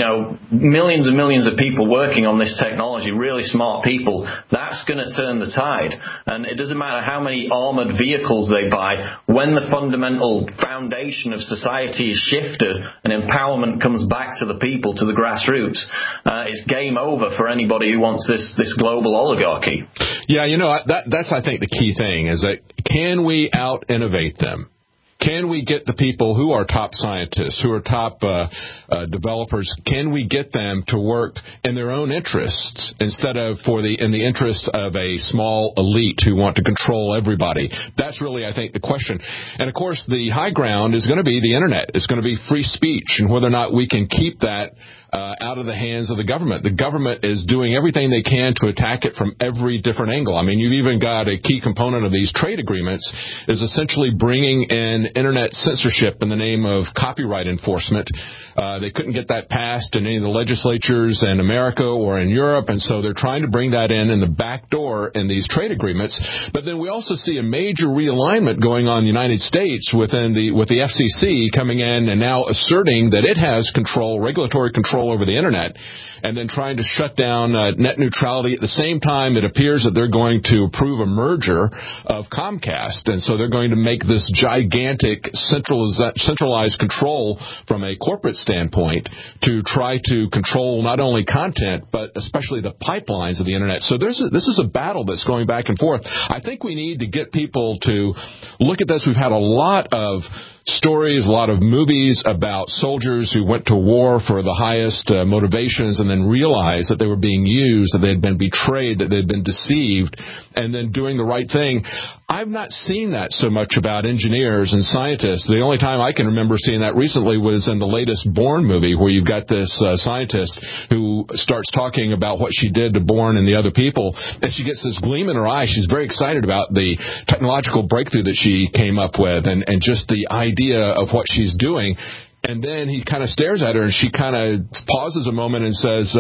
millions and millions of people working on this technology, really smart people, that's going to turn the tide. And it doesn't matter how many armored vehicles they buy, when the fundamental foundation of society is shifted and empowerment comes back to the people, to the grassroots, it's game over for anybody who wants this global oligarchy. Yeah, that's, I think, the key thing is that can we out-innovate them? Can we get the people who are top scientists, who are top developers, can we get them to work in their own interests instead of in the interest of a small elite who want to control everybody? That's really, I think, the question. And, of course, the high ground is going to be the Internet. It's going to be free speech, and whether or not we can keep that out of the hands of the government. The government is doing everything they can to attack it from every different angle. I mean, you've even got a key component of these trade agreements is essentially bringing in Internet censorship in the name of copyright enforcement. They couldn't get that passed in any of the legislatures in America or in Europe, and so they're trying to bring that in the back door in these trade agreements. But then we also see a major realignment going on in the United States with the FCC coming in and now asserting that it has regulatory control over the Internet, and then trying to shut down net neutrality. At the same time, it appears that they're going to approve a merger of Comcast, and so they're going to make this gigantic centralized control from a corporate standpoint to try to control not only content, but especially the pipelines of the Internet. So this is a battle that's going back and forth. I think we need to get people to look at this. We've had a lot of stories, a lot of movies about soldiers who went to war for the highest motivations and then realized that they were being used, that they had been betrayed, that they had been deceived, and then doing the right thing. I've not seen that so much about engineers and scientists. The only time I can remember seeing that recently was in the latest Bourne movie, where you've got this scientist who starts talking about what she did to Bourne and the other people, and she gets this gleam in her eye. She's very excited about the technological breakthrough that she came up with and just the idea of what she's doing. And then he kind of stares at her, and she kind of pauses a moment and says,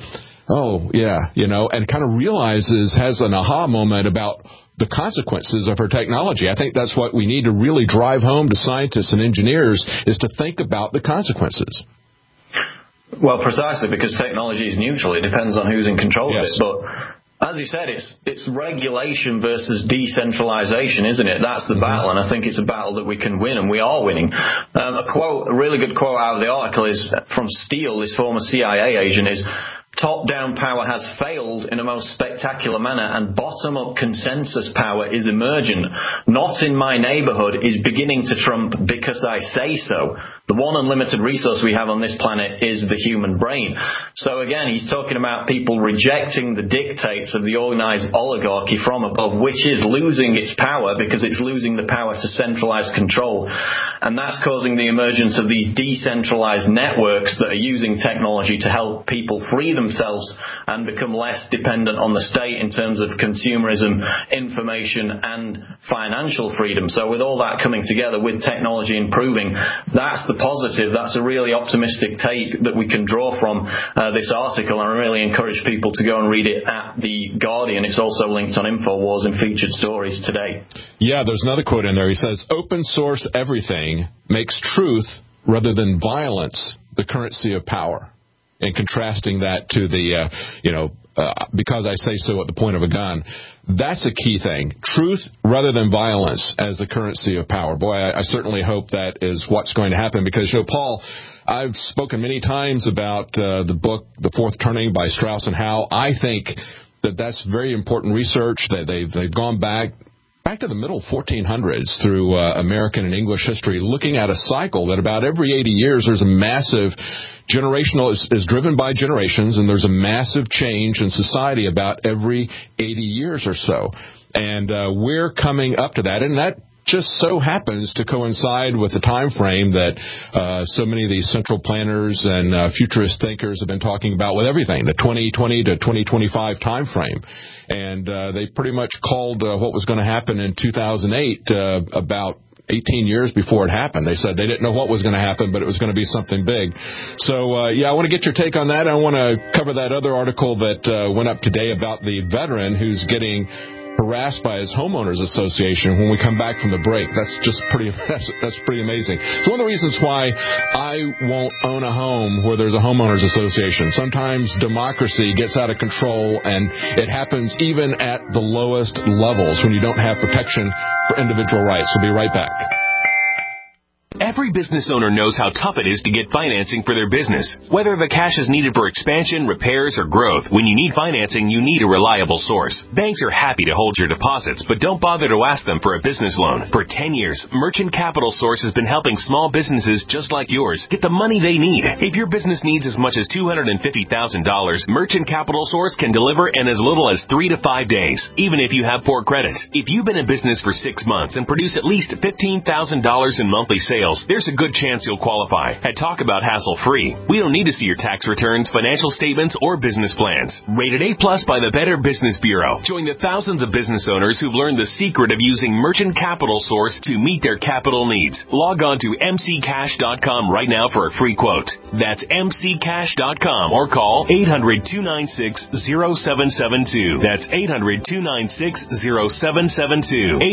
oh, yeah, and kind of has an aha moment about the consequences of her technology. I think that's what we need to really drive home to scientists and engineers, is to think about the consequences. Well, precisely, because technology is neutral. It depends on who's in control of it. But as you said, it's regulation versus decentralization, isn't it? That's the battle, and I think it's a battle that we can win, and we are winning. A really good quote out of the article is from Steele, this former CIA agent, is, "Top-down power has failed in a most spectacular manner, and bottom-up consensus power is emergent. Not in my neighborhood is beginning to trump because I say so. the one unlimited resource we have on this planet is the human brain. So again, he's talking about people rejecting the dictates of the organized oligarchy from above, which is losing its power because it's losing the power to centralized control. And that's causing the emergence of these decentralized networks that are using technology to help people free themselves and become less dependent on the state in terms of consumerism, information, and financial freedom. So with all that coming together, with technology improving, that's the positive. That's a really optimistic take that we can draw from this article, and I really encourage people to go and read it at The Guardian. It's also linked on InfoWars and featured stories today. Yeah, there's another quote in there. He says, "Open source everything makes truth rather than violence the currency of power." And contrasting that to the, because I say so at the point of a gun, that's a key thing. Truth rather than violence as the currency of power. Boy, I certainly hope that is what's going to happen because, Paul, I've spoken many times about the book, The Fourth Turning by Strauss and Howe. I think that that's very important research. That they've gone back to the middle 1400s through American and English history, looking at a cycle that about every 80 years there's a massive generational is driven by generations, and there's a massive change in society about every 80 years or so. And we're coming up to that, and that just so happens to coincide with the time frame that so many of these central planners and futurist thinkers have been talking about with everything, the 2020 to 2025 time frame. And they pretty much called what was going to happen in 2008 about 18 years before it happened. They said they didn't know what was going to happen, but it was going to be something big. So, I want to get your take on that. I want to cover that other article that went up today about the veteran who's getting harassed by his homeowners association when we come back from the break. That's pretty amazing. It's one of the reasons why I won't own a home where there's a homeowners association. Sometimes democracy gets out of control, and it happens even at the lowest levels when you don't have protection for individual rights. We'll be right back. Every business owner knows how tough it is to get financing for their business. Whether the cash is needed for expansion, repairs, or growth, when you need financing, you need a reliable source. Banks are happy to hold your deposits, but don't bother to ask them for a business loan. For 10 years, Merchant Capital Source has been helping small businesses just like yours get the money they need. If your business needs as much as $250,000, Merchant Capital Source can deliver in as little as 3 to 5 days, even if you have poor credit. If you've been in business for 6 months and produce at least $15,000 in monthly sales, there's a good chance you'll qualify. At Talk About Hassle-Free, we don't need to see your tax returns, financial statements, or business plans. Rated A+ by the Better Business Bureau. Join the thousands of business owners who've learned the secret of using Merchant Capital Source to meet their capital needs. Log on to mccash.com right now for a free quote. That's mccash.com or call 800-296-0772. That's 800-296-0772.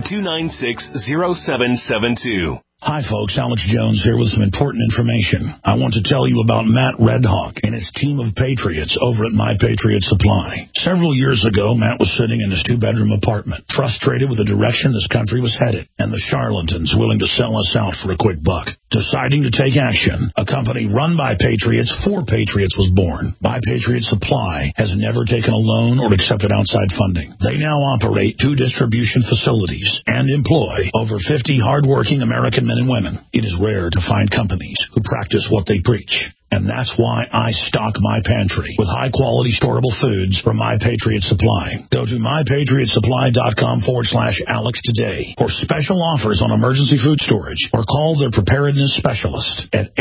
800-296-0772. Hi folks, Alex Jones here with some important information. I want to tell you about Matt Redhawk and his team of patriots over at My Patriot Supply. Several years ago, Matt was sitting in his 2-bedroom apartment, frustrated with the direction this country was headed, and the charlatans willing to sell us out for a quick buck. Deciding to take action, a company run by patriots for patriots was born. My Patriot Supply has never taken a loan or accepted outside funding. They now operate 2 distribution facilities and employ over 50 hardworking American men and women. It is rare to find companies who practice what they preach. And that's why I stock my pantry with high-quality storable foods from My Patriot Supply. Go to mypatriotsupply.com/Alex today for special offers on emergency food storage, or call their preparedness specialist at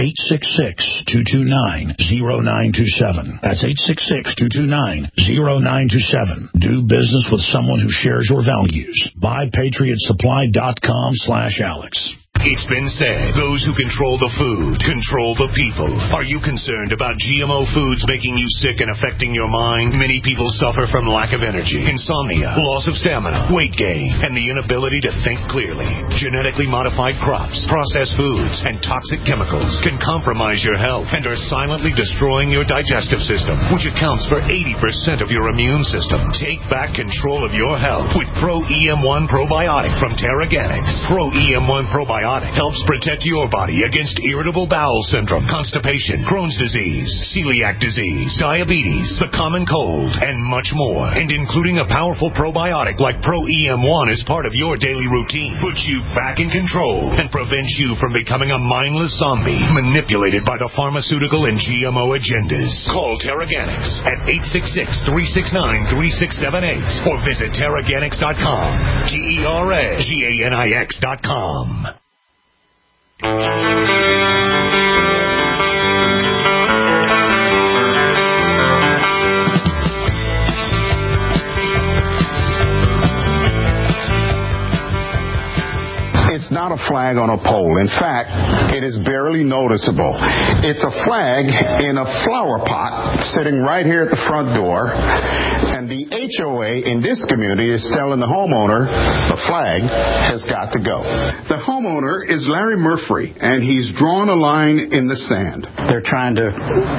866-229-0927. That's 866-229-0927. Do business with someone who shares your values. mypatriotsupply.com/Alex. It's been said, those who control the food control the people. Are you concerned about GMO foods making you sick and affecting your mind? Many people suffer from lack of energy, insomnia, loss of stamina, weight gain, and the inability to think clearly. Genetically modified crops, processed foods, and toxic chemicals can compromise your health and are silently destroying your digestive system, which accounts for 80% of your immune system. Take back control of your health with Pro EM1 Probiotic from Terraganics. Pro EM1 Probiotic Probiotic helps protect your body against irritable bowel syndrome, constipation, Crohn's disease, celiac disease, diabetes, the common cold, and much more. And including a powerful probiotic like Pro-EM1 as part of your daily routine puts you back in control and prevents you from becoming a mindless zombie manipulated by the pharmaceutical and GMO agendas. Call Terraganics at 866-369-3678 or visit Terraganics.com. Terraganix.com. It's not a flag on a pole. In fact, it is barely noticeable. It's a flag in a flower pot sitting right here at the front door, and the HOA in this community is telling the homeowner the flag has got to go. The homeowner is Larry Murphy, and he's drawn a line in the sand. They're trying to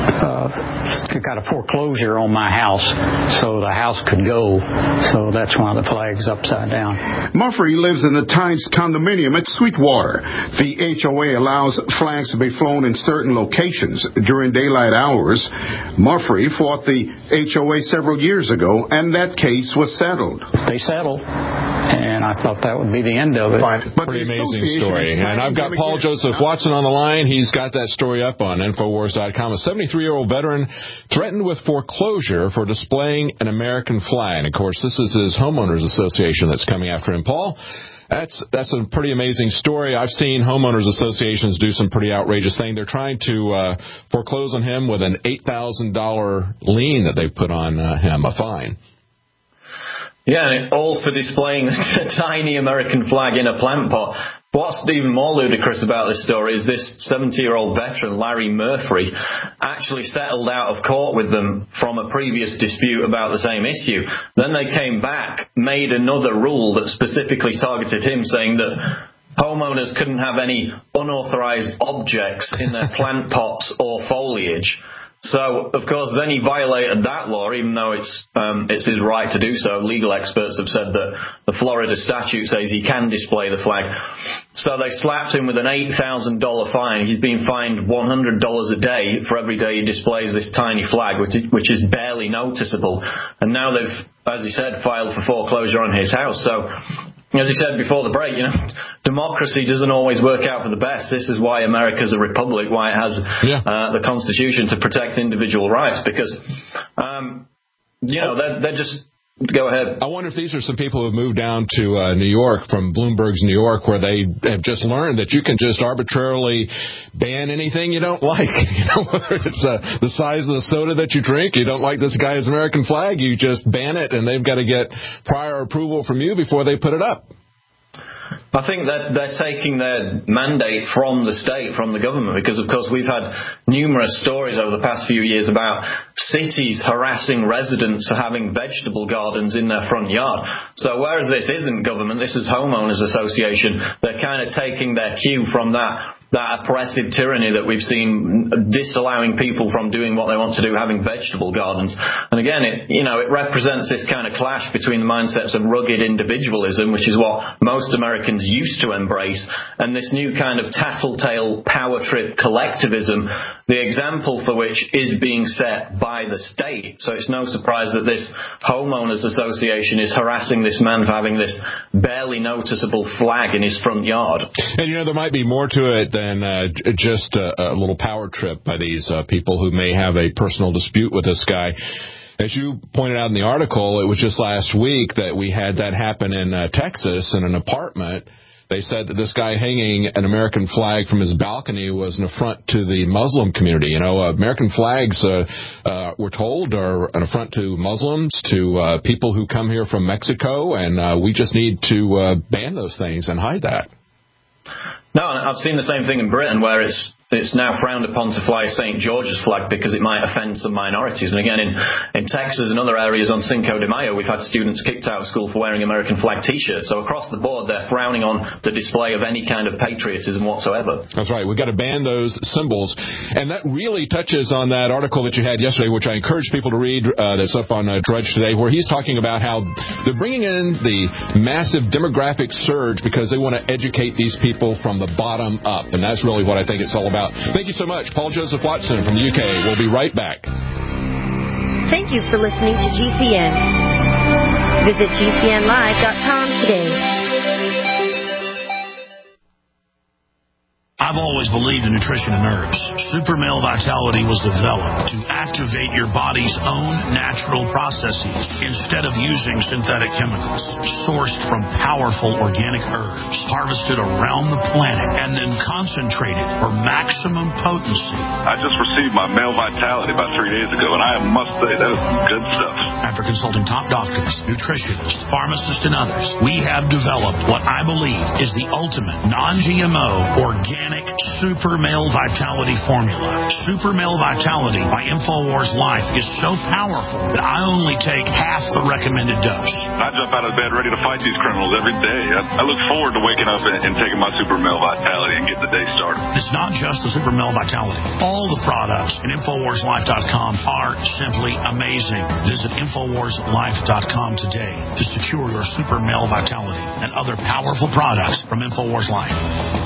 got a foreclosure on my house, so the house could go. So that's why the flag's upside down. Murphy lives in the Tides condominium at Sweetwater. The HOA allows flags to be flown in certain locations during daylight hours. Murphy fought the HOA several years ago, and that case was settled. They settled, and I thought that would be the end of it. But pretty amazing story. And I've got Paul Joseph Watson on the line. He's got that story up on Infowars.com. A 73-year-old veteran threatened with foreclosure for displaying an American flag. And, of course, this is his homeowners association that's coming after him. Paul, that's a pretty amazing story. I've seen homeowners associations do some pretty outrageous things. They're trying to foreclose on him with an $8,000 lien that they put on him, a fine. Yeah, all for displaying a tiny American flag in a plant pot. What's even more ludicrous about this story is this 70-year-old veteran, Larry Murphy, actually settled out of court with them from a previous dispute about the same issue. Then they came back, made another rule that specifically targeted him, saying that homeowners couldn't have any unauthorized objects in their plant pots or foliage. So, of course, then he violated that law, even though it's his right to do so. Legal experts have said that the Florida statute says he can display the flag. So they slapped him with an $8,000 fine. He's been fined $100 a day for every day he displays this tiny flag, which is barely noticeable. And now they've, as he said, filed for foreclosure on his house. So, as he said before the break, democracy doesn't always work out for the best. This is why America's a republic, why it has the Constitution to protect individual rights, because, they're just... Go ahead. I wonder if these are some people who have moved down to New York from Bloomberg's New York, where they have just learned that you can just arbitrarily ban anything you don't like. Whether it's the size of the soda that you drink, you don't like this guy's American flag, you just ban it, and they've got to get prior approval from you before they put it up. I think that they're taking their mandate from the state, from the government, because, of course, we've had numerous stories over the past few years about cities harassing residents for having vegetable gardens in their front yard. So whereas this isn't government, this is homeowners association, they're kind of taking their cue from that oppressive tyranny that we've seen, disallowing people from doing what they want to do, having vegetable gardens. And again, it represents this kind of clash between the mindsets of rugged individualism, which is what most Americans used to embrace, and this new kind of tattletale power trip collectivism, the example for which is being set by the state. So it's no surprise that this homeowners association is harassing this man for having this barely noticeable flag in his front yard. And there might be more to it than just a little power trip by these people who may have a personal dispute with this guy. As you pointed out in the article, it was just last week that we had that happen in Texas in an apartment. They said that this guy hanging an American flag from his balcony was an affront to the Muslim community. American flags, we're told, are an affront to Muslims, to people who come here from Mexico, and we just need to ban those things and hide that. No, I've seen the same thing in Britain, where it's it's now frowned upon to fly a St. George's flag because it might offend some minorities. And again, in Texas and other areas on Cinco de Mayo, we've had students kicked out of school for wearing American flag T-shirts. So across the board, they're frowning on the display of any kind of patriotism whatsoever. That's right. We've got to ban those symbols. And that really touches on that article that you had yesterday, which I encourage people to read, that's up on Drudge today, where he's talking about how they're bringing in the massive demographic surge because they want to educate these people from the bottom up. And that's really what I think it's all about. Thank you so much. Paul Joseph Watson from the UK. We'll be right back. Thank you for listening to GCN. Visit GCNlive.com today. I've always believed in nutrition and herbs. Super Male Vitality was developed to activate your body's own natural processes instead of using synthetic chemicals. Sourced from powerful organic herbs, harvested around the planet, and then concentrated for maximum potency. I just received my Male Vitality about 3 days ago, and I must say, that is good stuff. After consulting top doctors, nutritionists, pharmacists, and others, we have developed what I believe is the ultimate non-GMO organic Super Male Vitality formula. Super Male Vitality by InfoWars Life is so powerful that I only take half the recommended dose. I jump out of bed ready to fight these criminals every day. I look forward to waking up and taking my Super Male Vitality and getting the day started. It's not just the Super Male Vitality. All the products at InfoWarsLife.com are simply amazing. Visit InfoWarsLife.com today to secure your Super Male Vitality and other powerful products from InfoWars Life.